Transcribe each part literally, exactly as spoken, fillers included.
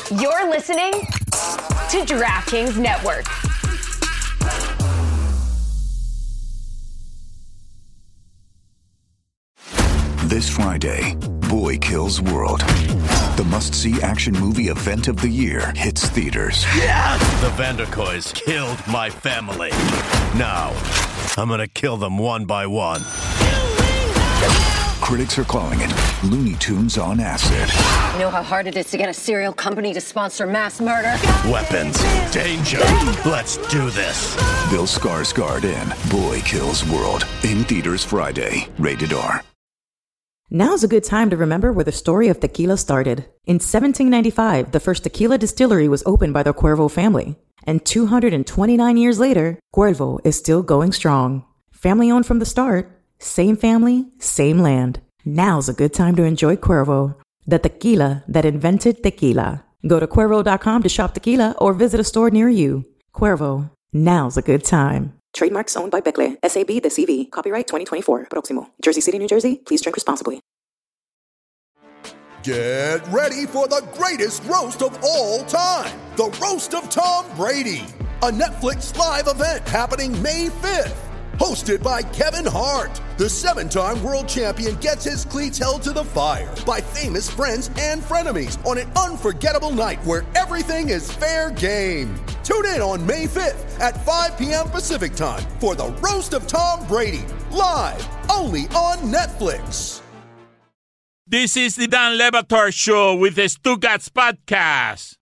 You're listening to DraftKings Network. This Friday, Boy Kills World. The must-see action movie event of the year hits theaters. Yes! The Vanderkoys killed my family. Now, I'm gonna kill them one by one. Critics are calling it Looney Tunes on acid. You know how hard it is to get a serial company to sponsor mass murder? Weapons, danger, let's do this. Bill Skarsgård in Boy Kills World. In theaters Friday. Rated R. Now's a good time to remember where the story of tequila started. In seventeen ninety-five, the first tequila distillery was opened by the Cuervo family. And two hundred twenty-nine years later, Cuervo is still going strong. Family owned from the start, same family, same land. Now's a good time to enjoy Cuervo, the tequila that invented tequila. Go to Cuervo dot com to shop tequila or visit a store near you. Cuervo, now's a good time. Trademarks owned by Becle, S A B de C V. Copyright twenty twenty-four. Proximo. Jersey City, New Jersey. Please drink responsibly. Get ready for the greatest roast of all time. The Roast of Tom Brady. A Netflix live event happening May fifth. Hosted by Kevin Hart. The seven-time world champion gets his cleats held to the fire by famous friends and frenemies on an unforgettable night where everything is fair game. Tune in on May fifth at five p.m. Pacific time for the Roast of Tom Brady. Live only on Netflix. This is the Dan Le Batard Show with the Stugats Podcast.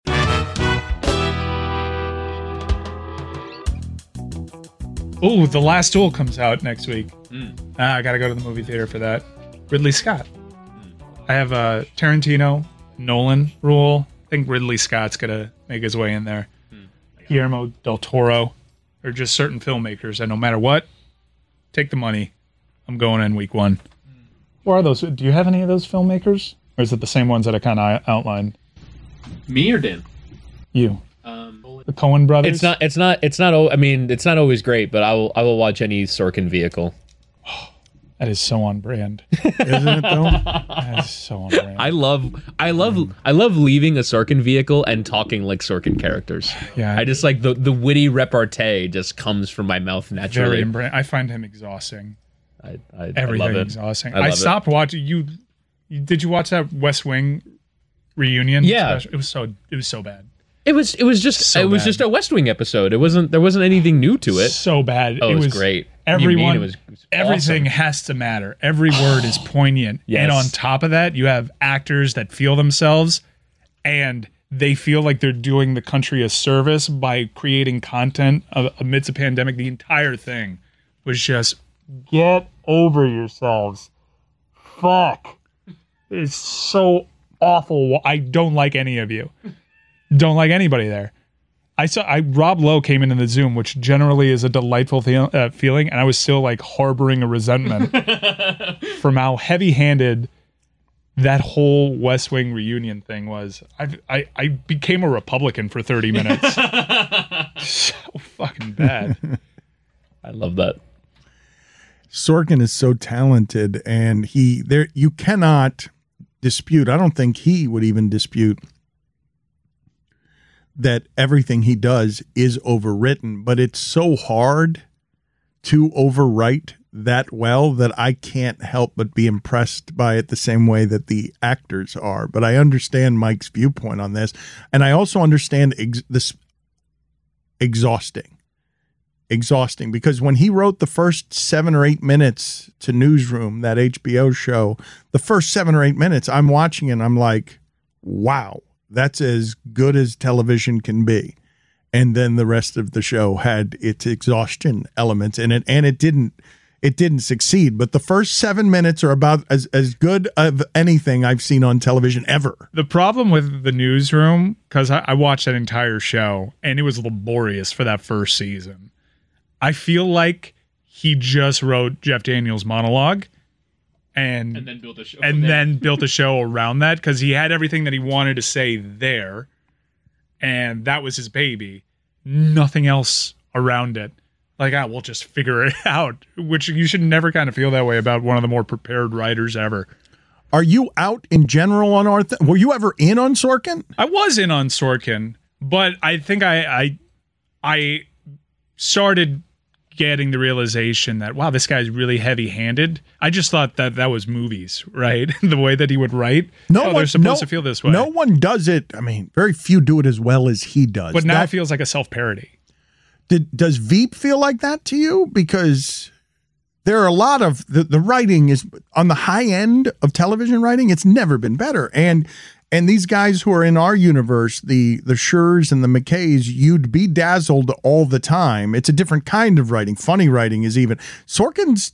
Oh, The Last Duel comes out next week. Mm. Ah, I gotta go to the movie theater for that. Ridley Scott. Mm. I have a Tarantino, Nolan rule. I think Ridley Scott's gonna make his way in there. Mm. Guillermo del Toro. Or just certain filmmakers that no matter what, take the money. I'm going in week one. Mm. Who are those? Do you have any of those filmmakers? Or is it the same ones that I kind of outlined? Me or Dan? You. Um, the Coen brothers. It's not. It's not. It's not. I mean, it's not always great, but I will. I will watch any Sorkin vehicle. That is so on brand, isn't it? Though that is so on brand. I love. I love. Mm. I love leaving a Sorkin vehicle and talking like Sorkin characters. Yeah. I just like the the witty repartee just comes from my mouth naturally. Very on brand. I find him exhausting. I, I everything I love it. exhausting. I, love I stopped it. watching. You, you did you watch that West Wing reunion? Yeah. Special? It was so. It was so bad. It was it was just so it was bad. just a West Wing episode. It wasn't there wasn't anything new to it. So bad. Oh, it, it was, was great. Everyone, it was, it was everything awesome. has to matter. Every word is poignant. Yes. And on top of that, you have actors that feel themselves, and they feel like they're doing the country a service by creating content amidst a pandemic. The entire thing was just get over yourselves. Fuck. It's so awful. I don't like any of you. Don't like anybody there. I saw I Rob Lowe came into the Zoom, which generally is a delightful feel, uh, feeling, and I was still like harboring a resentment from how heavy-handed that whole West Wing reunion thing was. I I, I became a Republican for thirty minutes. So fucking bad. I love that. Sorkin is so talented, and he there you cannot dispute. I don't think he would even dispute that everything he does is overwritten, but it's so hard to overwrite that well that I can't help but be impressed by it the same way that the actors are. But I understand Mike's viewpoint on this, and I also understand ex- this exhausting. Exhausting, because when he wrote the first seven or eight minutes to Newsroom, that H B O show, the first seven or eight minutes, I'm watching it and I'm like, wow. That's as good as television can be. And then the rest of the show had its exhaustion elements in it, and it didn't it didn't succeed. But the first seven minutes are about as, as good of anything I've seen on television ever. The problem with the Newsroom, because I, I watched that entire show, and it was laborious for that first season. I feel like he just wrote Jeff Daniels' monologue. And, and then built a show, and then built a show around that, because he had everything that he wanted to say there, and that was his baby. Nothing else around it. Like, ah, we'll just figure it out. Which you should never kind of feel that way about one of the more prepared writers ever. Are you out in general on Arthur? Were you ever in on Sorkin? I was in on Sorkin, but I think I I, I started getting the realization that, wow, this guy's really heavy-handed. I just thought that that was movies, right? The way that he would write. No oh, one, they're supposed no, to feel this way. No one does it. I mean, very few do it as well as he does. But now that, it feels like a self-parody. Did, does Veep feel like that to you? Because there are a lot of, the, the writing is, on the high end of television writing, it's never been better. And And these guys who are in our universe, the the Schurs and the McKays, you'd be dazzled all the time. It's a different kind of writing. Funny writing is even. Sorkin's,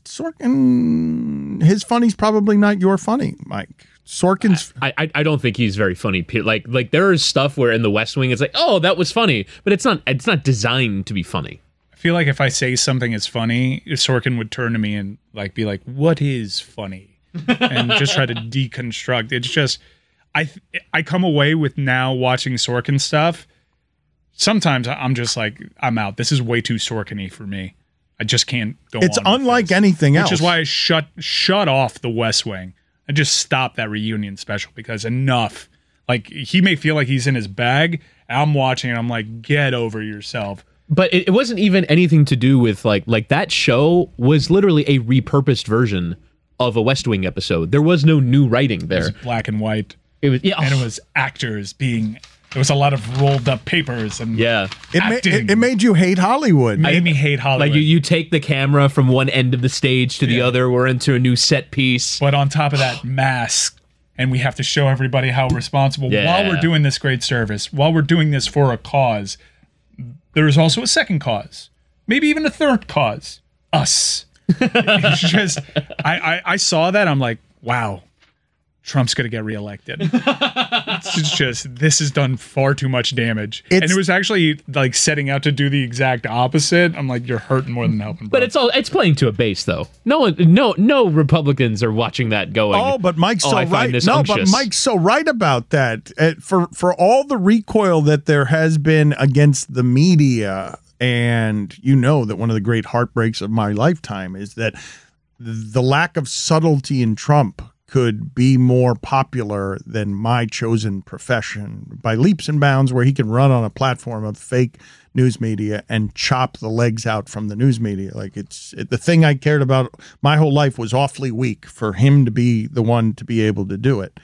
Sorkin, his funny's probably not your funny, Mike. Sorkin's. I, I I don't think he's very funny. Like like there is stuff where in The West Wing it's like, oh, that was funny, but it's not it's not designed to be funny. I feel like if I say something is funny, Sorkin would turn to me and like be like, "What is funny?" and just try to deconstruct. It's just. I th- I come away with now watching Sorkin stuff. Sometimes I'm just like, I'm out. This is way too Sorkin-y for me. I just can't go It's on unlike anything else. Which is why I shut shut off The West Wing. I just stopped that reunion special because enough. Like, he may feel like he's in his bag. I'm watching and I'm like, get over yourself. But it, it wasn't even anything to do with like like that show was literally a repurposed version of a West Wing episode. There was no new writing there. It was black and white. It was, yeah, and it was actors being. There was a lot of rolled up papers and yeah. It, ma- it, it made you hate Hollywood. It made I, me hate Hollywood. Like you, you take the camera from one end of the stage to the yeah. other. We're into a new set piece. But on top of that, mask, and we have to show everybody how responsible yeah. while we're doing this great service, while we're doing this for a cause. There is also a second cause, maybe even a third cause. Us. It's just, I, I, I saw that. I'm like, wow. Trump's going to get reelected. It's just, this has done far too much damage. It's, and it was actually like setting out to do the exact opposite. I'm like, you're hurting more than helping. Bro. But it's all it's playing to a base, though. No one, no, no Republicans are watching that going. Oh, but Mike's oh, so I right. This no, unctuous. but Mike's so right about that. Uh, for for all the recoil that there has been against the media, and you know that one of the great heartbreaks of my lifetime is that the lack of subtlety in Trump could be more popular than my chosen profession by leaps and bounds, where he can run on a platform of fake news media and chop the legs out from the news media. Like it's it, the thing I cared about my whole life was awfully weak for him to be the one to be able to do it.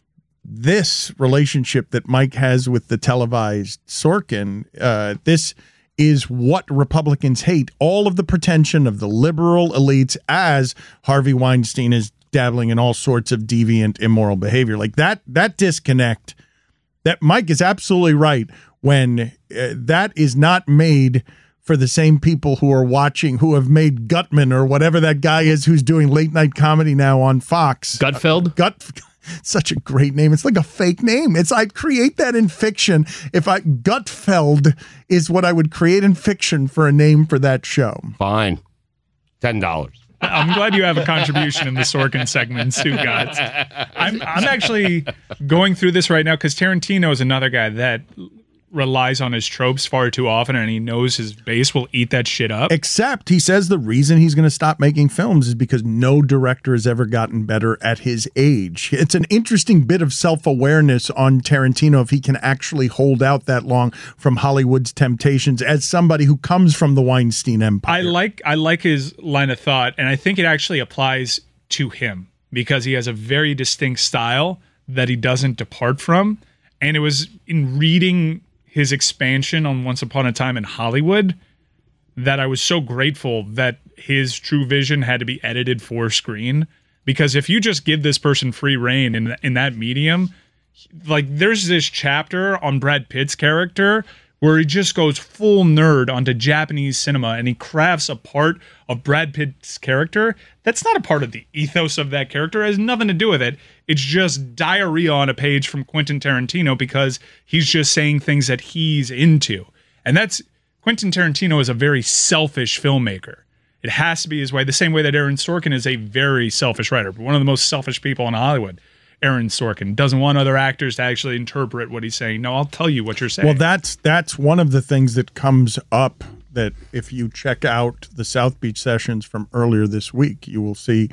This relationship that Mike has with the televised Sorkin, uh, this is what Republicans hate. All of the pretension of the liberal elites as Harvey Weinstein is dabbling in all sorts of deviant, immoral behavior. Like that, that disconnect, that Mike is absolutely right when uh, that is not made for the same people who are watching, who have made Gutman or whatever that guy is who's doing late night comedy now on Fox. Gutfeld? Uh, Gut, such a great name. It's like a fake name. It's I'd create that in fiction. If I Gutfeld is what I would create in fiction for a name for that show. Fine. ten dollars. I'm glad you have a contribution in the Sorkin segment, Stu Gatz. I'm, I'm actually going through this right now because Tarantino is another guy that relies on his tropes far too often, and he knows his base will eat that shit up. Except he says the reason he's going to stop making films is because no director has ever gotten better at his age. It's an interesting bit of self-awareness on Tarantino if he can actually hold out that long from Hollywood's temptations as somebody who comes from the Weinstein empire. I like I like his line of thought, and I think it actually applies to him because he has a very distinct style that he doesn't depart from. And it was in reading his expansion on Once Upon a Time in Hollywood that I was so grateful that his true vision had to be edited for screen, because if you just give this person free reign in in that medium, like there's this chapter on Brad Pitt's character where he just goes full nerd onto Japanese cinema and he crafts a part of Brad Pitt's character that's not a part of the ethos of that character. It has nothing to do with it. It's just diarrhea on a page from Quentin Tarantino because he's just saying things that he's into. And that's, Quentin Tarantino is a very selfish filmmaker. It has to be his way, the same way that Aaron Sorkin is a very selfish writer, but one of the most selfish people in Hollywood. Aaron Sorkin doesn't want other actors to actually interpret what he's saying. No, I'll tell you what you're saying. Well, that's that's one of the things that comes up, that if you check out the South Beach sessions from earlier this week, you will see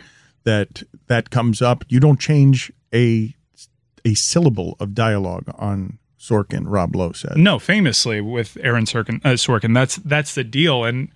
that that comes up. You don't change a a syllable of dialogue on Sorkin, Rob Lowe said. No, famously with Aaron Sorkin, uh, Sorkin, that's that's the deal. And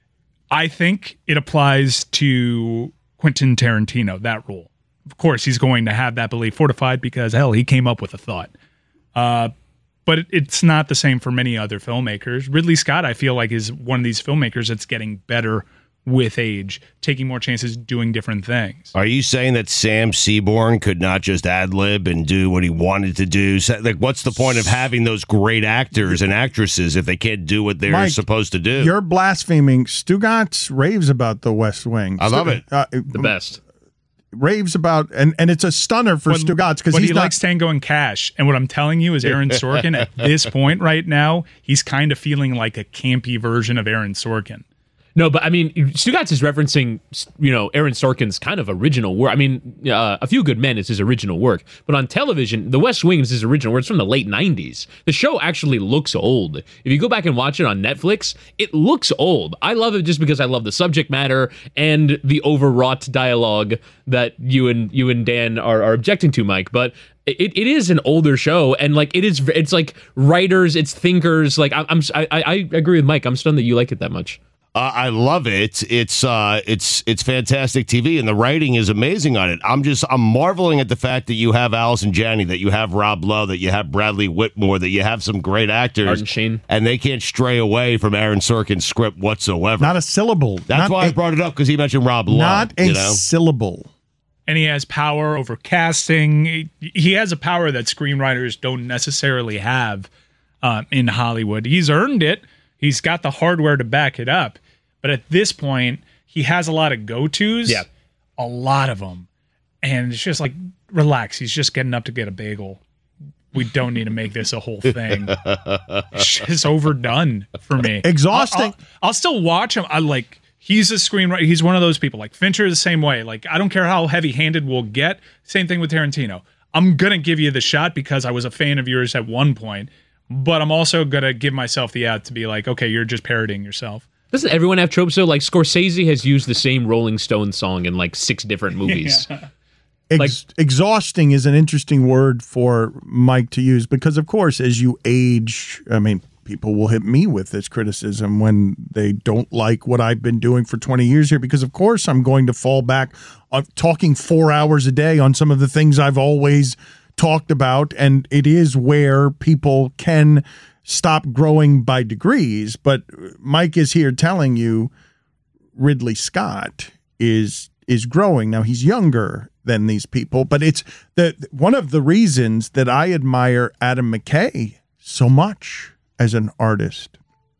I think it applies to Quentin Tarantino, that rule. Of course, he's going to have that belief fortified because, hell, he came up with a thought. Uh, but it, it's not the same for many other filmmakers. Ridley Scott, I feel like, is one of these filmmakers that's getting better with age, taking more chances, doing different things. Are you saying that Sam Seaborn could not just ad-lib and do what he wanted to do? So, like, what's the point of having those great actors and actresses if they can't do what they're Mike, supposed to do? You're blaspheming. Stugatz raves about The West Wing. I love Stu- it. Uh, The best. Raves about, and, and it's a stunner for Stugatz because But he's he not. likes Tango and Cash. And what I'm telling you is Aaron Sorkin, at this point right now, he's kind of feeling like a campy version of Aaron Sorkin. No, but I mean, Stugatz is referencing, you know, Aaron Sorkin's kind of original work. I mean, uh, A Few Good Men is his original work, but on television, The West Wing is his original work. It's from the late nineties. The show actually looks old. If you go back and watch it on Netflix, it looks old. I love it just because I love the subject matter and the overwrought dialogue that you and you and Dan are, are objecting to, Mike. But It, it is an older show, and like it is, it's like writers, it's thinkers. Like I'm, I'm I, I agree with Mike. I'm stunned that you like it that much. Uh, I love it. It's uh, it's it's fantastic T V, and the writing is amazing on it. I'm just I'm marveling at the fact that you have Allison Janney, that you have Rob Lowe, that you have Bradley Whitmore, that you have some great actors, Martin Sheen, and they can't stray away from Aaron Sorkin's script whatsoever. Not a syllable. That's Not why a- I brought it up, because he mentioned Rob Lowe. Not a you know? syllable. And he has power over casting. He, he has a power that screenwriters don't necessarily have uh, in Hollywood. He's earned it. He's got the hardware to back it up. But at this point, he has a lot of go-tos. Yeah. A lot of them. And it's just like, relax. He's just getting up to get a bagel. We don't need to make this a whole thing. It's just overdone for me. Exhausting. I'll, I'll, I'll still watch him. I like... He's a screenwriter. He's one of those people. Like Fincher, the same way. Like I don't care how heavy-handed we'll get. Same thing with Tarantino. I'm gonna give you the shot because I was a fan of yours at one point, but I'm also gonna give myself the out to be like, okay, you're just parodying yourself. Doesn't everyone have tropes though? Like Scorsese has used the same Rolling Stones song in like six different movies. Yeah. Ex- Like- exhausting is an interesting word for Mike to use because, of course, as you age, I mean, people will hit me with this criticism when they don't like what I've been doing for twenty years here because, of course, I'm going to fall back on talking four hours a day on some of the things I've always talked about, and it is where people can stop growing by degrees. But Mike is here telling you Ridley Scott is is growing. Now, he's younger than these people, but it's the one of the reasons that I admire Adam McKay so much as an artist.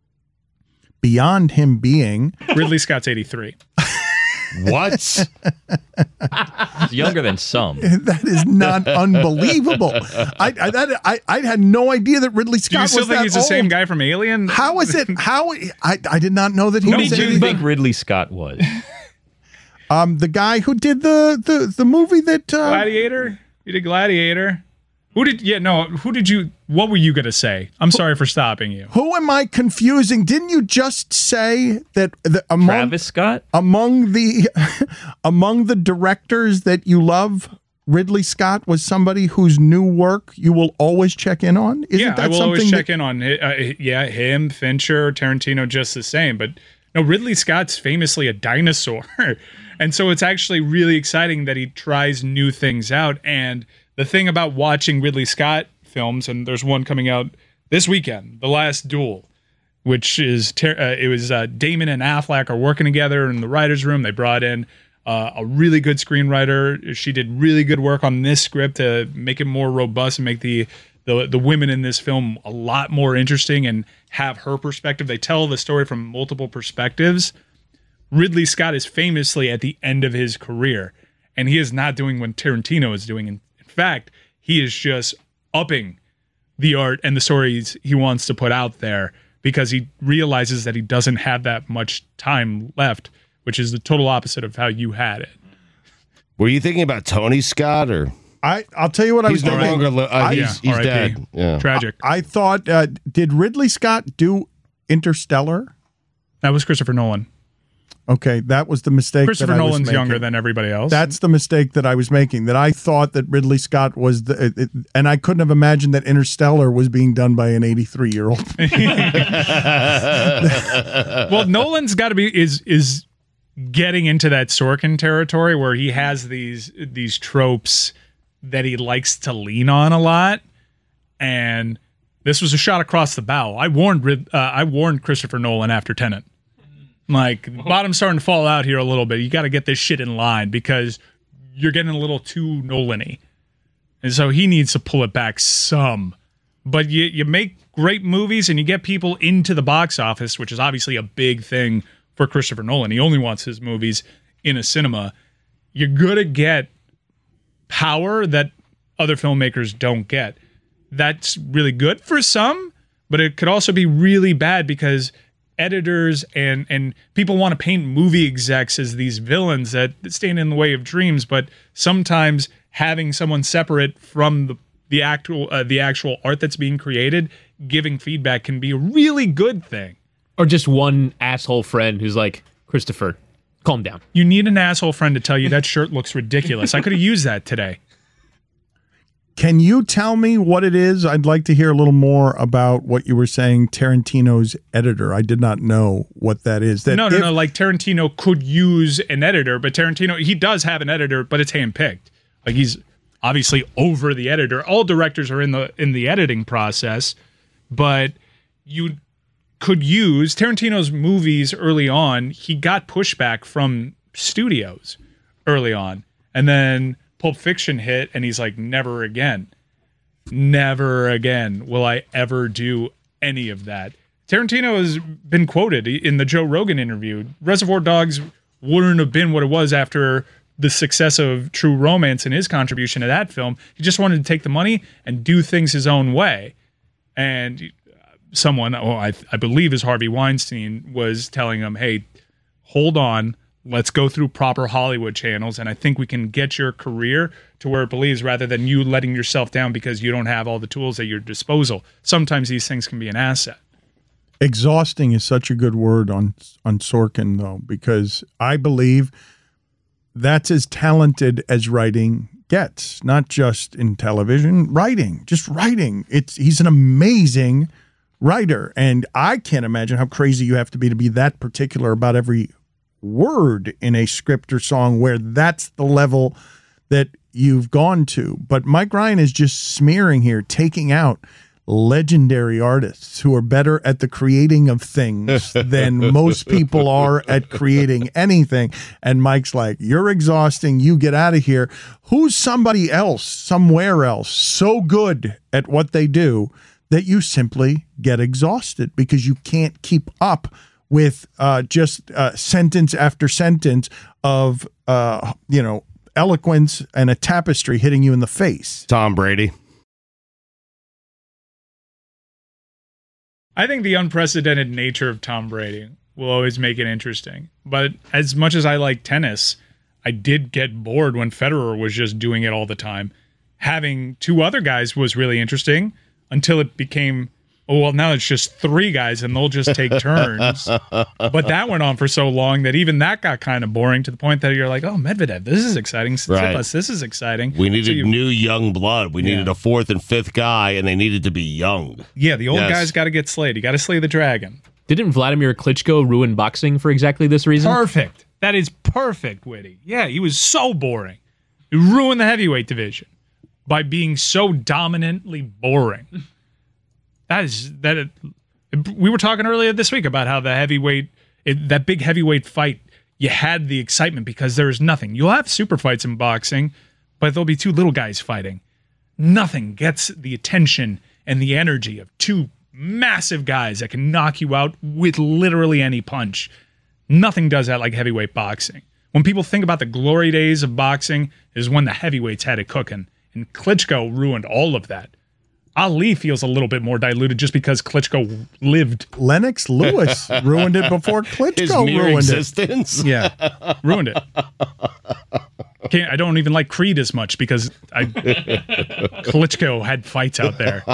Beyond him being Ridley Scott's eighty-three. What? He's younger than some. That is not unbelievable. I I, that, I I had no idea that Ridley Scott Do you still was think that he's the old. same guy from Alien? How is it? How I I did not know that he Who was did you anything- think Ridley Scott was? Um, the guy who did the the the movie that uh, Gladiator? You did Gladiator? Who did, yeah, no, who did you, what were you going to say? I'm sorry for stopping you. Who am I confusing? Didn't you just say that the, among, Travis Scott? Among the among the directors that you love, Ridley Scott was somebody whose new work you will always check in on? Isn't yeah, that I will something always check that, in on, uh, yeah, him, Fincher, Tarantino, just the same. But no, Ridley Scott's famously a dinosaur. And so it's actually really exciting that he tries new things out. And the thing about watching Ridley Scott films, and there's one coming out this weekend, The Last Duel, which is, ter- uh, it was uh, Damon and Affleck are working together in the writer's room. They brought in uh, a really good screenwriter. She did really good work on this script to make it more robust and make the, the, the women in this film a lot more interesting and have her perspective. They tell the story from multiple perspectives. Ridley Scott is famously at the end of his career, and he is not doing what Tarantino is doing. In fact, he is just upping the art and the stories he wants to put out there because he realizes that he doesn't have that much time left, which is the total opposite of how you had it. Were you thinking about Tony Scott or? I I'll tell you what I was He's no thinking. longer. Li- uh, I- he's Yeah, he's R I P. dead. Yeah. Tragic. I thought uh, did Ridley Scott do Interstellar? That was Christopher Nolan. Okay, that was the mistake. Christopher that I was Nolan's making. younger than everybody else. That's the mistake that I was making. That I thought that Ridley Scott was the, it, and I couldn't have imagined that Interstellar was being done by an eighty-three-year-old. Well, Nolan's got to be is is getting into that Sorkin territory where he has these these tropes that he likes to lean on a lot, and this was a shot across the bow. I warned Rid- uh, I warned Christopher Nolan after Tenet. Like, the bottom's starting to fall out here a little bit. You got to get this shit in line because you're getting a little too Nolan-y. And so he needs to pull it back some. But you, you make great movies and you get people into the box office, which is obviously a big thing for Christopher Nolan. He only wants his movies in a cinema. You're going to get power that other filmmakers don't get. That's really good for some, but it could also be really bad because editors and and people want to paint movie execs as these villains that stand in the way of dreams, but sometimes having someone separate from the the actual uh, the actual art that's being created, giving feedback can be a really good thing. Or just one asshole friend who's like, Christopher, calm down. You need an asshole friend to tell you that shirt looks ridiculous. I could have used that today. Can you tell me what it is? I'd like to hear a little more about what you were saying, Tarantino's editor. I did not know what that is. That no, no, if, no. Like Tarantino could use an editor, but Tarantino, he does have an editor, but it's handpicked. Like he's obviously over the editor. All directors are in the in the editing process, but you could use Tarantino's movies early on. He got pushback from studios early on, and then Pulp Fiction hit, and he's like, never again. Never again will I ever do any of that. Tarantino has been quoted in the Joe Rogan interview. Reservoir Dogs wouldn't have been what it was after the success of True Romance and his contribution to that film. He just wanted to take the money and do things his own way. And someone, oh, I, I believe is Harvey Weinstein, was telling him, hey, hold on. Let's go through proper Hollywood channels, and I think we can get your career to where it believes rather than you letting yourself down because you don't have all the tools at your disposal. Sometimes these things can be an asset. Exhausting is such a good word on on Sorkin, though, because I believe that's as talented as writing gets, not just in television, writing, just writing. It's he's an amazing writer, and I can't imagine how crazy you have to be to be that particular about every word in a script or song where that's the level that you've gone to. But Mike Ryan is just smearing here, taking out legendary artists who are better at the creating of things than most people are at creating anything. And Mike's like, you're exhausting. You get out of here. Who's somebody else, somewhere else, so good at what they do that you simply get exhausted because you can't keep up with uh, just uh, sentence after sentence of, uh, you know, eloquence and a tapestry hitting you in the face. Tom Brady. I think the unprecedented nature of Tom Brady will always make it interesting. But as much as I like tennis, I did get bored when Federer was just doing it all the time. Having two other guys was really interesting until it became, oh, well, now it's just three guys and they'll just take turns. But that went on for so long that even that got kind of boring to the point that you're like, oh, Medvedev, this is exciting. Right. Tsitsipas, this is exciting. We needed so you, new young blood. We Yeah. needed a fourth and fifth guy, and they needed to be young. Yeah, the old Yes. guys got to get slayed. You got to slay the dragon. Didn't Vladimir Klitschko ruin boxing for exactly this reason? Perfect. That is perfect, Witty. Yeah, he was so boring. He ruined the heavyweight division by being so dominantly boring. That is that. It, we were talking earlier this week about how the heavyweight, it, that big heavyweight fight, you had the excitement because there is nothing. You'll have super fights in boxing, but there'll be two little guys fighting. Nothing gets the attention and the energy of two massive guys that can knock you out with literally any punch. Nothing does that like heavyweight boxing. When people think about the glory days of boxing, is when the heavyweights had it cooking, and Klitschko ruined all of that. Ali feels a little bit more diluted just because Klitschko lived. Lennox Lewis ruined it before Klitschko His mere ruined existence? it. Yeah, ruined it. Can't, I don't even like Creed as much because I Klitschko had fights out there.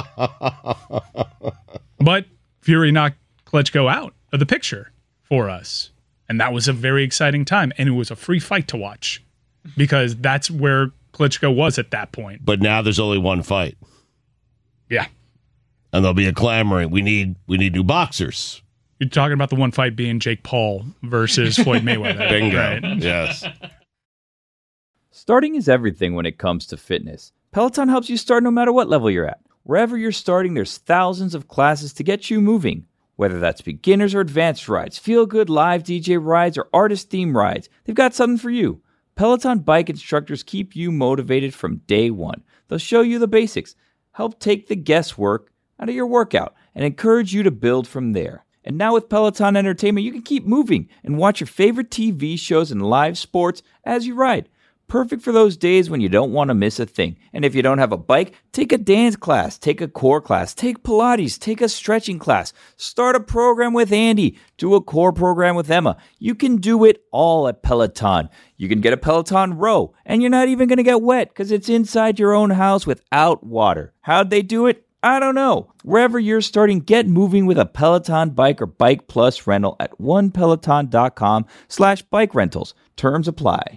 But Fury knocked Klitschko out of the picture for us. And that was a very exciting time. And it was a free fight to watch because that's where Klitschko was at that point. But now there's only one fight. Yeah. And there'll be a clamoring. We need we need new boxers. You're talking about the one fight being Jake Paul versus Floyd Mayweather. Bingo. Right? Yes. Starting is everything when it comes to fitness. Peloton helps you start no matter what level you're at. Wherever you're starting, there's thousands of classes to get you moving. Whether that's beginners or advanced rides, feel-good live D J rides, or artist-themed rides, they've got something for you. Peloton bike instructors keep you motivated from day one. They'll show you the basics, help take the guesswork out of your workout, and encourage you to build from there. And now with Peloton Entertainment, you can keep moving and watch your favorite T V shows and live sports as you ride. Perfect for those days when you don't want to miss a thing. And if you don't have a bike, take a dance class, take a core class, take Pilates, take a stretching class, start a program with Andy, do a core program with Emma. You can do it all at Peloton. You can get a Peloton row, and you're not even going to get wet because it's inside your own house without water. How'd they do it? I don't know. Wherever you're starting, get moving with a Peloton bike or Bike Plus rental at onepeloton.com slash bike rentals. Terms apply.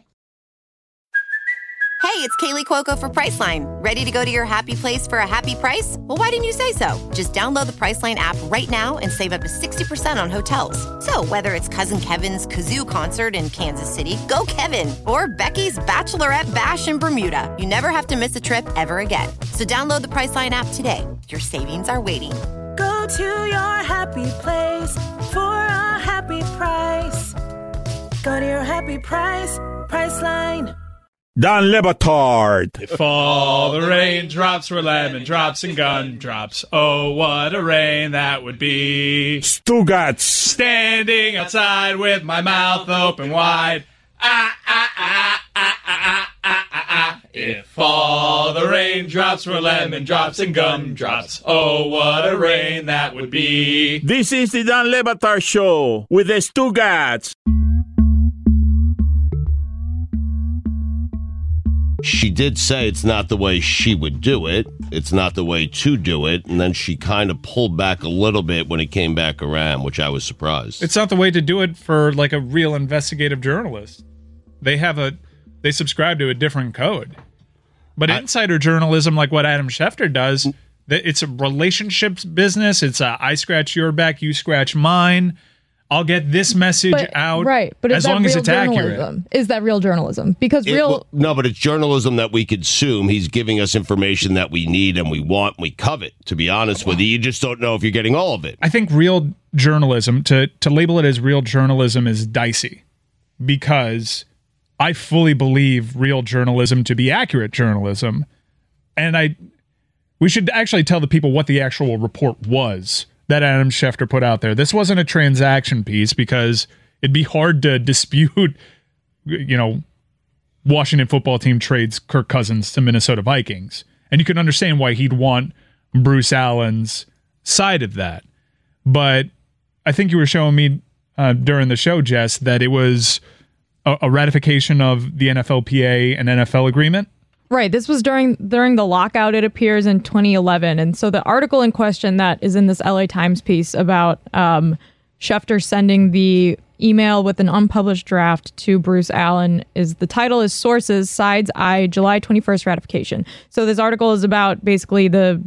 Hey, it's Kaylee Cuoco for Priceline. Ready to go to your happy place for a happy price? Well, why didn't you say so? Just download the Priceline app right now and save up to sixty percent on hotels. So whether it's Cousin Kevin's Kazoo Concert in Kansas City, go Kevin, or Becky's Bachelorette Bash in Bermuda, you never have to miss a trip ever again. So download the Priceline app today. Your savings are waiting. Go to your happy place for a happy price. Go to your happy price, Priceline. Don Le Batard. If all the raindrops were lemon drops and gumdrops, oh, what a rain that would be. Stugats. Standing outside with my mouth open wide. Ah, ah, ah, ah, ah, ah, ah, ah. If all the raindrops were lemon drops and gumdrops, oh, what a rain that would be. This is the Don Le Batard Show with the Stugats. She did say it's not the way she would do it. It's not the way to do it. And then she kind of pulled back a little bit when it came back around, which I was surprised. It's not the way to do it for like a real investigative journalist. They have a, they subscribe to a different code. But I, insider journalism, like what Adam Schefter does, it's a relationships business. It's a I scratch your back, you scratch mine. I'll get this message but, out right, but as long as it's journalism? accurate. Is that real journalism? Because it, real... Well, no, but it's journalism that we consume. He's giving us information that we need and we want and we covet, to be honest with you. You just don't know if you're getting all of it. I think real journalism, to, to label it as real journalism is dicey because I fully believe real journalism to be accurate journalism. And I, we should actually tell the people what the actual report was that Adam Schefter put out there. This wasn't a transaction piece because it'd be hard to dispute, you know, Washington football team trades Kirk Cousins to Minnesota Vikings. And you can understand why he'd want Bruce Allen's side of that. But I think you were showing me uh, during the show, Jess, that it was a, a ratification of the N F L P A and N F L agreement. Right. This was during during the lockout, it appears, in twenty eleven. And so the article in question that is in this L A Times piece about um, Schefter sending the email with an unpublished draft to Bruce Allen is the title is Sources, Sides Eye, July twenty-first ratification. So this article is about basically the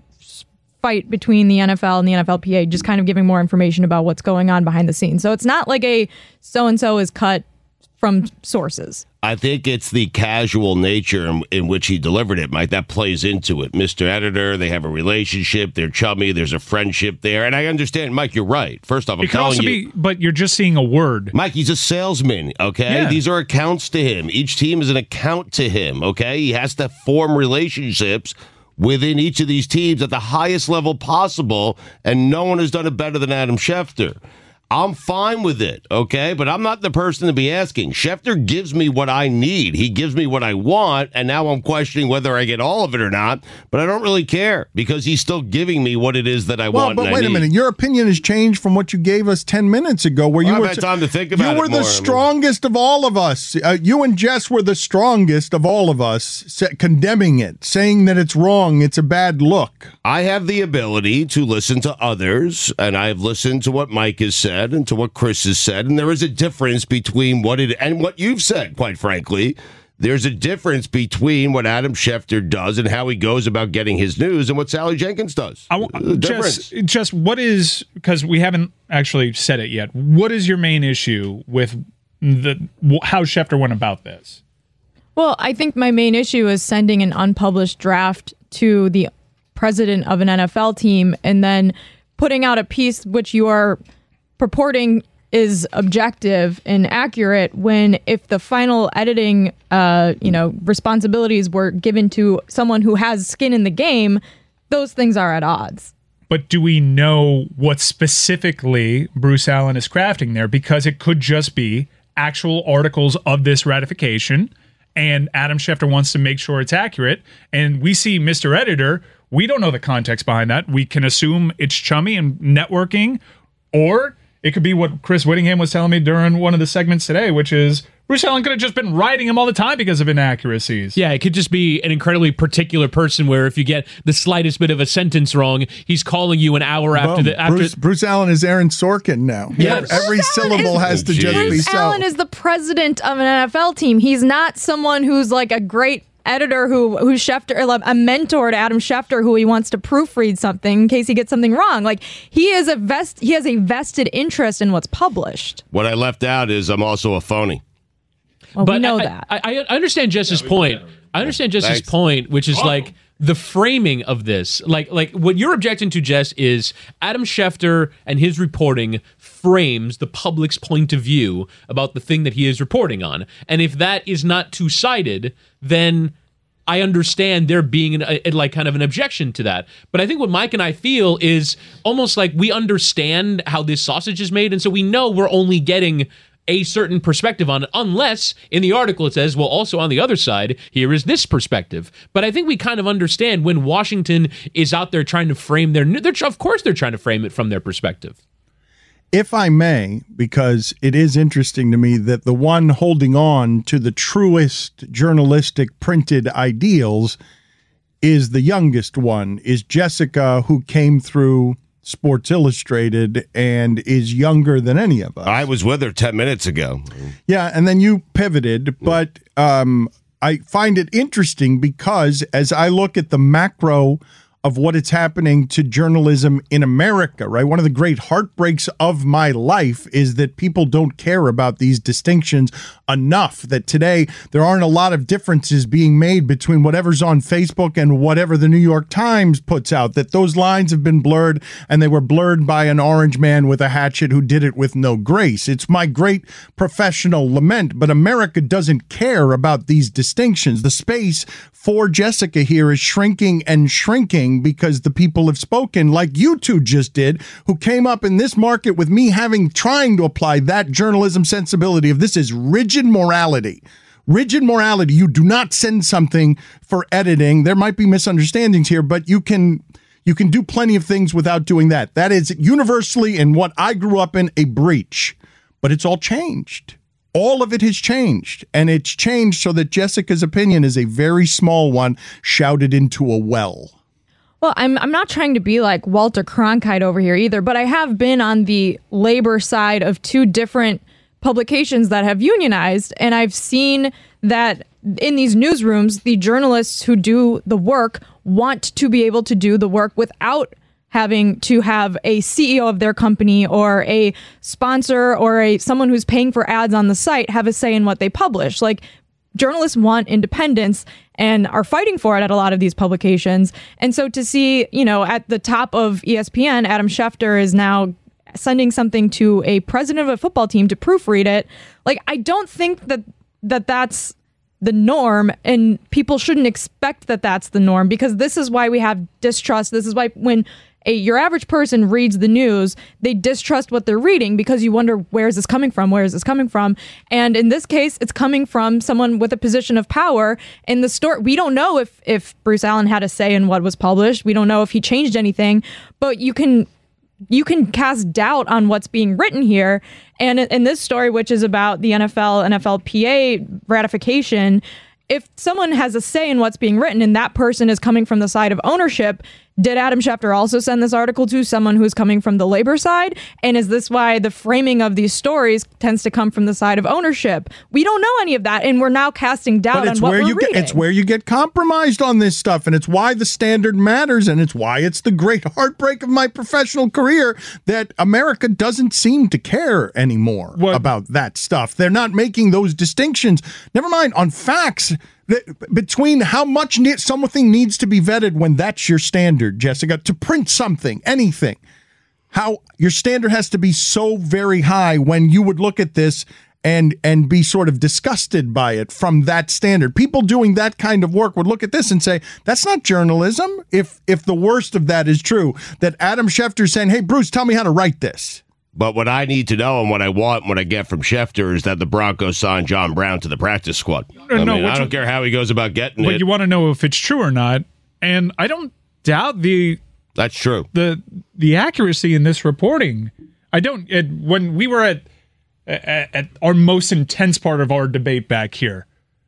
fight between the N F L and the N F L P A, just kind of giving more information about what's going on behind the scenes. So it's not like a so-and-so is cut from sources. I think it's the casual nature in, in which he delivered it, Mike. That plays into it. Mister Editor, they have a relationship. They're chummy. There's a friendship there. And I understand, Mike, you're right. First off, I'm it can telling also you. Be, but you're just seeing a word. Mike, he's a salesman, okay? Yeah. These are accounts to him. Each team is an account to him, okay? He has to form relationships within each of these teams at the highest level possible, and no one has done it better than Adam Schefter. I'm fine with it, okay? But I'm not the person to be asking. Schefter gives me what I need. He gives me what I want, and now I'm questioning whether I get all of it or not. But I don't really care because he's still giving me what it is that I well, want. But and wait I a need. minute, your opinion has changed from what you gave us ten minutes ago, where you Well, were I've had time to think about you were it the more. strongest of all of us. Uh, you and Jess were the strongest of all of us, sa- condemning it, saying that it's wrong, it's a bad look. I have the ability to listen to others, and I've listened to what Mike has said. said and to what Chris has said, and there is a difference between what it and what you've said, quite frankly. There's a difference between what Adam Schefter does and how he goes about getting his news and what Sally Jenkins does. I want, just, just what is, because we haven't actually said it yet, what is your main issue with the how Schefter went about this? Well, I think my main issue is sending an unpublished draft to the president of an N F L team and then putting out a piece which you are purporting is objective and accurate when if the final editing uh, you know, responsibilities were given to someone who has skin in the game, those things are at odds. But do we know what specifically Bruce Allen is crafting there? Because it could just be actual articles of this ratification, and Adam Schefter wants to make sure it's accurate. And we see Mister Editor, we don't know the context behind that. We can assume it's chummy and networking, or it could be what Chris Whittingham was telling me during one of the segments today, which is Bruce Allen could have just been writing him all the time because of inaccuracies. Yeah, it could just be an incredibly particular person where if you get the slightest bit of a sentence wrong, he's calling you an hour Boom. after the after. Bruce, Bruce Allen is Aaron Sorkin now. Yes. Every Bruce syllable Allen has is, to just Bruce be so. Allen is the president of an N F L team. He's not someone who's like a great editor who who's Schefter, a mentor to Adam Schefter, who he wants to proofread something in case he gets something wrong. Like he is a vest, he has a vested interest in what's published. What I left out is I'm also a phony. Well, but we know I, that. I, I understand Jess's point. I understand Jess's Thanks. point, which is like the framing of this. Like, like what you're objecting to, Jess, is Adam Schefter and his reporting frames the public's point of view about the thing that he is reporting on. And if that is not two-sided, then I understand there being an, a, like kind of an objection to that. But I think what Mike and I feel is almost like we understand how this sausage is made, and so we know we're only getting a certain perspective on it, unless in the article it says, well, also on the other side, here is this perspective. But I think we kind of understand when Washington is out there trying to frame their, they're, of course they're trying to frame it from their perspective. If I may, because it is interesting to me that the one holding on to the truest journalistic printed ideals is the youngest one, is Jessica, who came through Sports Illustrated and is younger than any of us. I was with her ten minutes ago. Yeah, and then you pivoted, but um, I find it interesting because as I look at the macro of what is happening to journalism in America, right? One of the great heartbreaks of my life is that people don't care about these distinctions enough, that today there aren't a lot of differences being made between whatever's on Facebook and whatever the New York Times puts out, that those lines have been blurred, and they were blurred by an orange man with a hatchet who did it with no grace. It's my great professional lament, but America doesn't care about these distinctions. The space for Jessica here is shrinking and shrinking because the people have spoken, like you two just did, who came up in this market with me having trying to apply that journalism sensibility of this is rigid morality. Rigid morality. You do not send something for editing. There might be misunderstandings here, but you can you can do plenty of things without doing that. That is universally, in what I grew up in, a breach. But it's all changed. All of it has changed, and it's changed so that Jessica's opinion is a very small one shouted into a well. Well, I'm I'm not trying to be like Walter Cronkite over here either, but I have been on the labor side of two different publications that have unionized, and I've seen that in these newsrooms, the journalists who do the work want to be able to do the work without having to have a C E O of their company or a sponsor or a someone who's paying for ads on the site have a say in what they publish. Like, journalists want independence and are fighting for it at a lot of these publications. And so to see, you know, at the top of E S P N, Adam Schefter is now sending something to a president of a football team to proofread it. Like, I don't think that that that's the norm, and people shouldn't expect that that's the norm, because this is why we have distrust. This is why when a, your average person reads the news, they distrust what they're reading, because you wonder, where is this coming from? Where is this coming from? And in this case, it's coming from someone with a position of power in the story. We don't know if, if Bruce Allen had a say in what was published. We don't know if he changed anything, but you can you can cast doubt on what's being written here. And in this story, which is about the N F L, N F L P A ratification, if someone has a say in what's being written and that person is coming from the side of ownership, Did Adam Schefter also send this article to someone who's coming from the labor side? And is this why the framing of these stories tends to come from the side of ownership? We don't know any of that, and we're now casting doubt But it's on what where we're you reading. get, it's where you get compromised on this stuff, and it's why the Standard matters, and it's why it's the great heartbreak of my professional career that America doesn't seem to care anymore about that stuff. They're not making those distinctions. Never mind on facts. Between how much ne- something needs to be vetted when that's your standard, Jessica, to print something, anything, how your standard has to be so very high when you would look at this and and be sort of disgusted by it from that standard. People doing that kind of work would look at this and say, that's not journalism. If if the worst of that is true, that Adam Schefter's saying, hey, Bruce, tell me how to write this. But what I need to know and what I want, what I get from Schefter is that the Broncos signed John Brown to the practice squad. I, no, mean, I you, don't care how he goes about getting but it. you want to know if it's true or not. And I don't doubt the that's true the the accuracy in this reporting. I don't. It, when we were at, at at our most intense part of our debate back here,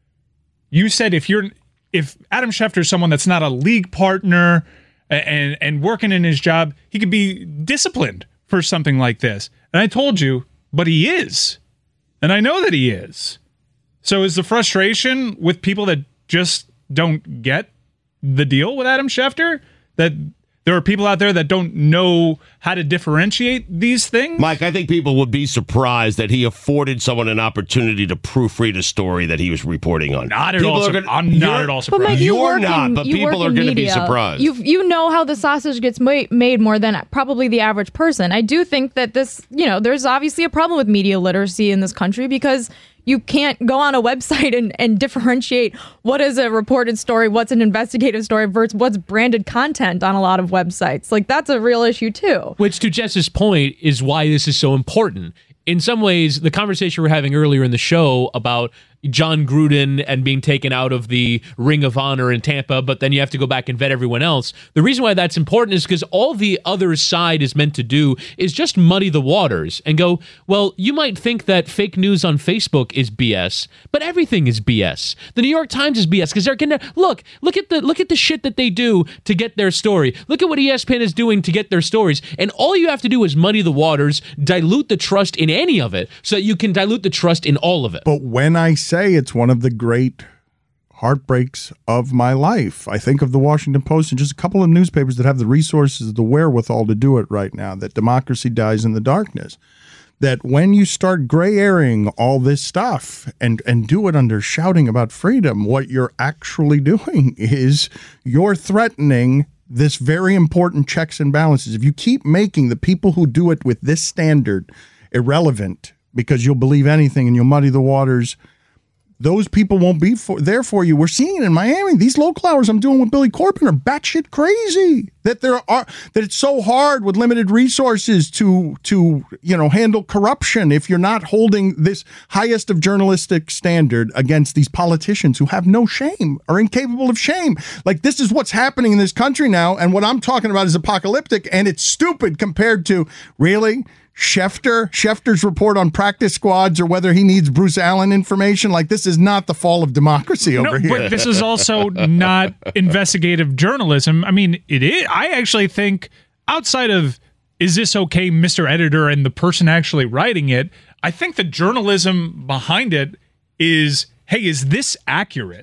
you said if you're if Adam Schefter is someone that's not a league partner and and working in his job, he could be disciplined for something like this. And I told you, but he is. And I know that he is. So is the frustration with people that just don't get the deal with Adam Schefter? That there are people out there that don't know how to differentiate these things? Mike, I think people would be surprised that he afforded someone an opportunity to proofread a story that he was reporting on. Not at people all. are Gonna, gonna, I'm not at all surprised. But Mike, you you're work not, in, but you people work are in going to be media. surprised. You you know how the sausage gets ma- made more than probably the average person. I do think that this, you know, there's obviously a problem with media literacy in this country because you can't go on a website and, and differentiate what is a reported story, what's an investigative story versus what's branded content on a lot of websites. Like, that's a real issue, too. Which, to Jess's point, is why this is so important. In some ways, the conversation we were having earlier in the show about John Gruden and being taken out of the Ring of Honor in Tampa, but then you have to go back and vet everyone else. The reason why that's important is because all the other side is meant to do is just muddy the waters and go, well, you might think that fake news on Facebook is B S, but everything is B S. The New York Times is B S because they're gonna look, look at the look at the shit that they do to get their story. Look at what E S P N is doing to get their stories. And all you have to do is muddy the waters, dilute the trust in any of it, so that you can dilute the trust in all of it. But when I say it's one of the great heartbreaks of my life, I think of the Washington Post and just a couple of newspapers that have the resources, the wherewithal to do it right now, that democracy dies in the darkness. That when you start gray airing all this stuff and, and do it under shouting about freedom, what you're actually doing is you're threatening this very important checks and balances. If you keep making the people who do it with this standard irrelevant because you'll believe anything and you'll muddy the waters, those people won't be for, there for you. We're seeing it in Miami. These local hours I'm doing with Billy Corben are batshit crazy. That there are that it's so hard with limited resources to to you know handle corruption if you're not holding this highest of journalistic standard against these politicians who have no shame, are incapable of shame. Like, this is what's happening in this country now, and what I'm talking about is apocalyptic, and it's stupid compared to really. Schefter, Schefter's report on practice squads or whether he needs Bruce Allen information. Like, this is not the fall of democracy over no, here. But this is also not investigative journalism. I mean, it is. I actually think outside of, is this okay, Mister Editor, and the person actually writing it, I think the journalism behind it is, hey, is this accurate?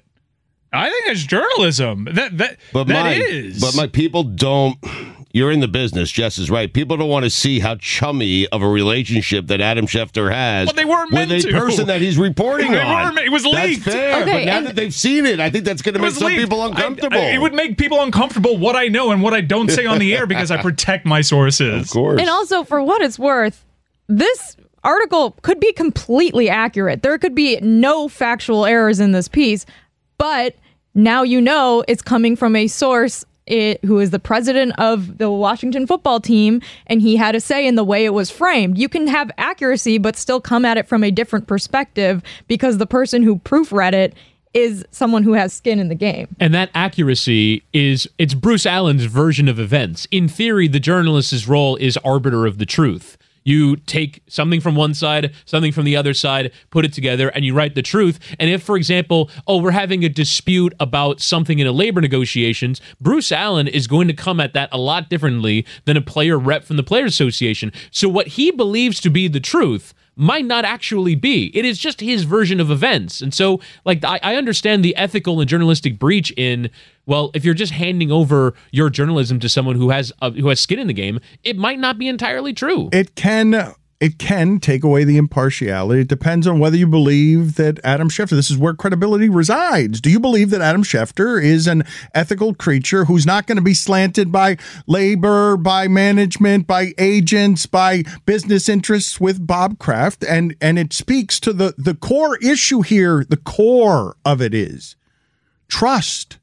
I think it's journalism. That that but that my, is. But my people don't. You're in the business. Jess is right. People don't want to see how chummy of a relationship that Adam Schefter has well, they weren't with meant a to. person that he's reporting they on. Weren't, it was leaked. That's fair. Okay, but now and- that they've seen it, I think that's going to make some leaked. people uncomfortable. I, I, it would make people uncomfortable what I know and what I don't say on the air because I protect my sources. Of course. And also, for what it's worth, this article could be completely accurate. There could be no factual errors in this piece, but now you know it's coming from a source it, who is the president of the Washington football team, and he had a say in the way it was framed. You can have accuracy, but still come at it from a different perspective because the person who proofread it is someone who has skin in the game. And that accuracy is, it's Bruce Allen's version of events. In theory, the journalist's role is arbiter of the truth. You take something from one side, something from the other side, put it together, and you write the truth. And if, for example, oh, we're having a dispute about something in a labor negotiations, Bruce Allen is going to come at that a lot differently than a player rep from the Players Association. So what he believes to be the truth might not actually be. It is just his version of events. And so, like, I, I understand the ethical and journalistic breach in, well, if you're just handing over your journalism to someone who has uh, who has skin in the game, it might not be entirely true. It can it can take away the impartiality. It depends on whether you believe that Adam Schefter, this is where credibility resides. Do you believe that Adam Schefter is an ethical creature who's not going to be slanted by labor, by management, by agents, by business interests with Bob Kraft? And and it speaks to the, the core issue here. The core of it is trust.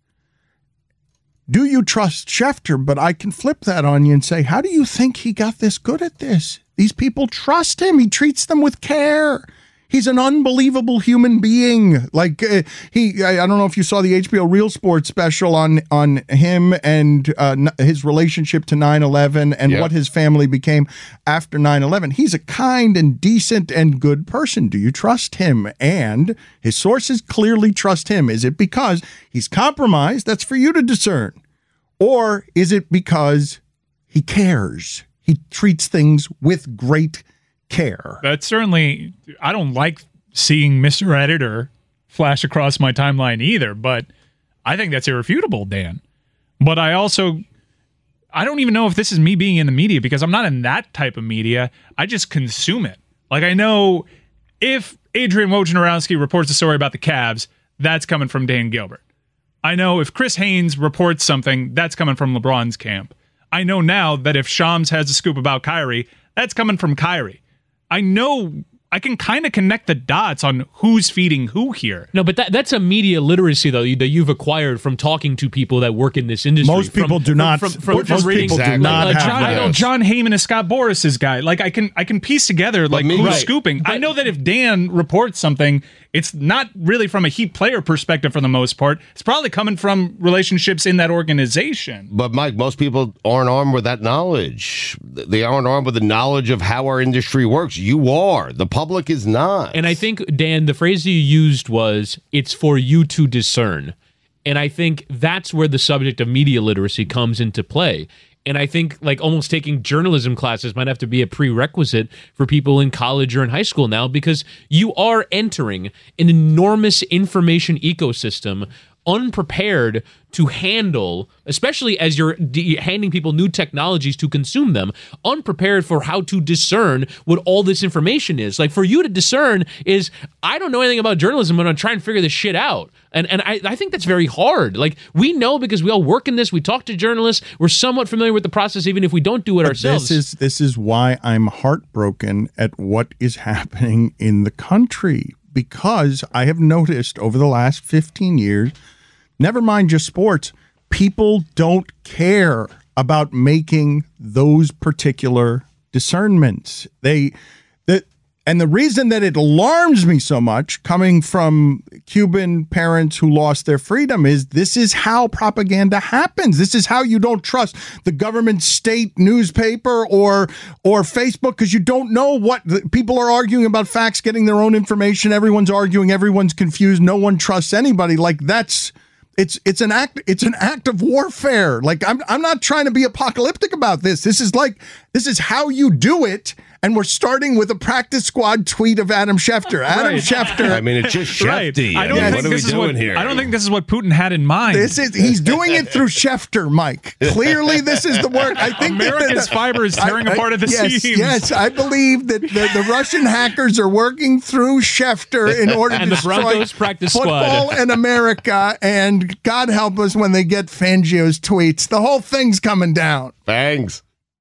Do you trust Schefter? But I can flip that on you and say, how do you think he got this good at this? These people trust him. He treats them with care. He's an unbelievable human being. Like uh, he, I, I don't know if you saw the H B O Real Sports special on on him and uh, his relationship to nine eleven and Yep. what his family became after nine eleven. He's a kind and decent and good person. Do you trust him? And his sources clearly trust him. Is it because he's compromised? That's for you to discern. Or is it because he cares? He treats things with great care. That's certainly, I don't like seeing Mister Editor flash across my timeline either, but I think that's irrefutable, Dan. But I also, I don't even know if this is me being in the media because I'm not in that type of media. I just consume it. Like, I know if Adrian Wojnarowski reports a story about the Cavs, that's coming from Dan Gilbert. I know if Chris Haynes reports something, that's coming from LeBron's camp. I know now that if Shams has a scoop about Kyrie, that's coming from Kyrie. I know I can kind of connect the dots on who's feeding who here. No, but that that's a media literacy, though, that you've acquired from talking to people that work in this industry. Most people from, do from, not. From, from, most from reading, people do like, not like have John, that. I know John Heyman is Scott Boris's guy. Like I can I can piece together like me- who's Right. scooping. I know that if Dan reports something, it's not really from a Heat player perspective for the most part. It's probably coming from relationships in that organization. But Mike, most people aren't armed with that knowledge. They aren't armed with the knowledge of how our industry works. You are. The public is not. And I think, Dan, the phrase you used was, it's for you to discern. And I think that's where the subject of media literacy comes into play. And I think like almost taking journalism classes might have to be a prerequisite for people in college or in high school now, because you are entering an enormous information ecosystem unprepared to handle, especially as you're de- handing people new technologies to consume them, unprepared for how to discern what all this information is. Like, for you to discern is, I don't know anything about journalism, but I'm trying to figure this shit out. And and I, I think that's very hard. Like, we know because we all work in this, we talk to journalists, we're somewhat familiar with the process, even if we don't do it But ourselves. This is this is why I'm heartbroken at what is happening in the country, because I have noticed over the last fifteen years, never mind just sports, people don't care about making those particular discernments. They that and the reason that it alarms me so much, coming from Cuban parents who lost their freedom, is this is how propaganda happens. This is how you don't trust the government state newspaper or or Facebook, because you don't know what the, people are arguing about facts, getting their own information. Everyone's arguing. Everyone's confused. No one trusts anybody. Like, that's It's it's an act it's an act of warfare. Like, I'm I'm not trying to be apocalyptic about this. This is like this is how you do it. And we're starting with a practice squad tweet of Adam Schefter. Adam Right. Schefter. I mean, it's just Shefty. I don't I mean, think what are we this is doing what, here? I don't think this is what Putin had in mind. This is he's doing it through Schefter, Mike. Clearly, this is the work. I think that America's the- fiber is tearing I- I- apart at the yes, seams. Yes, I believe that the, the Russian hackers are working through Schefter in order And to the Broncos destroy practice squad. football and America. And God help us when they get Fangio's tweets. The whole thing's coming down. Thanks.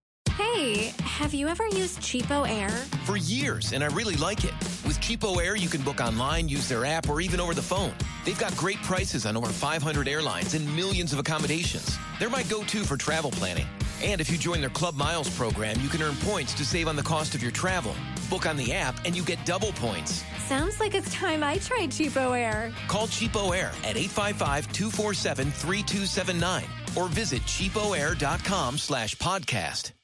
Hey, have you ever used Cheapo Air? For years, and I really like it. With Cheapo Air, you can book online, use their app, or even over the phone. They've got great prices on over five hundred airlines and millions of accommodations. They're my go-to for travel planning. And if you join their Club Miles program, you can earn points to save on the cost of your travel. Book on the app, and you get double points. Sounds like it's time I tried Cheapo Air. Call Cheapo Air at eight five five, two four seven, three two seven nine or visit cheapoair.com slash podcast.